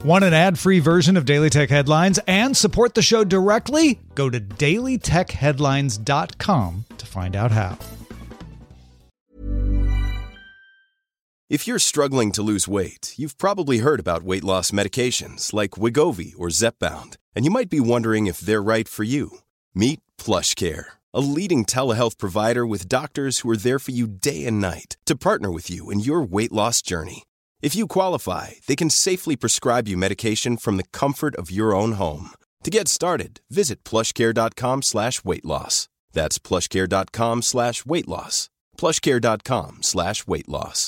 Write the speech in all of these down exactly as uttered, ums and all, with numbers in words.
Want an ad-free version of Daily Tech Headlines and support the show directly? Go to daily tech headlines dot com to find out how. If you're struggling to lose weight, you've probably heard about weight loss medications like Wegovy or Zepbound, and you might be wondering if they're right for you. Meet PlushCare, a leading telehealth provider with doctors who are there for you day and night to partner with you in your weight loss journey. If you qualify, they can safely prescribe you medication from the comfort of your own home. To get started, visit plushcare.com slash weight loss. That's plushcare.com slash weight loss. plushcare.com slash weight loss.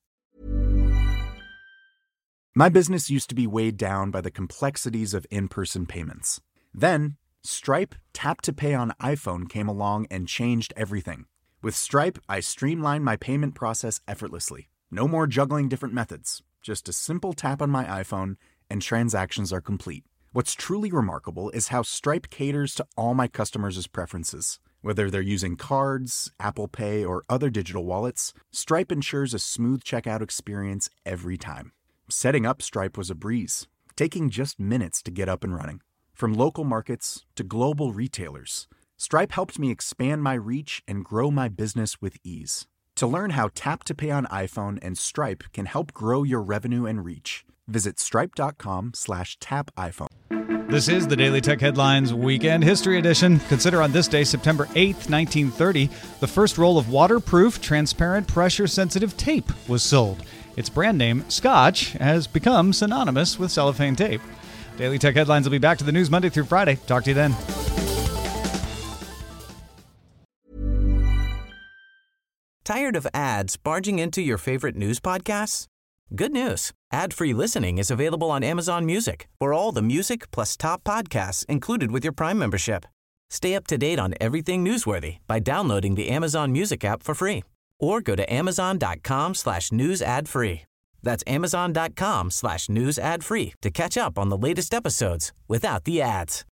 My business used to be weighed down by the complexities of in-person payments. Then, Stripe Tap to Pay on iPhone came along and changed everything. With Stripe, I streamlined my payment process effortlessly. No more juggling different methods. Just a simple tap on my iPhone and transactions are complete. What's truly remarkable is how Stripe caters to all my customers' preferences. Whether they're using cards, Apple Pay, or other digital wallets, Stripe ensures a smooth checkout experience every time. Setting up Stripe was a breeze, taking just minutes to get up and running. From local markets to global retailers, Stripe helped me expand my reach and grow my business with ease. To learn how Tap to Pay on iPhone and Stripe can help grow your revenue and reach, visit stripe.com slash tap iPhone. This is the Daily Tech Headlines Weekend History Edition. Consider on this day, September eighth, nineteen thirty, the first roll of waterproof, transparent, pressure-sensitive tape was sold. Its brand name, Scotch, has become synonymous with cellophane tape. Daily Tech Headlines will be back to the news Monday through Friday. Talk to you then. Tired of ads barging into your favorite news podcasts? Good news. Ad-free listening is available on Amazon Music for all the music plus top podcasts included with your Prime membership. Stay up to date on everything newsworthy by downloading the Amazon Music app for free or go to amazon.com slash news ad free. That's amazon.com slash news ad free to catch up on the latest episodes without the ads.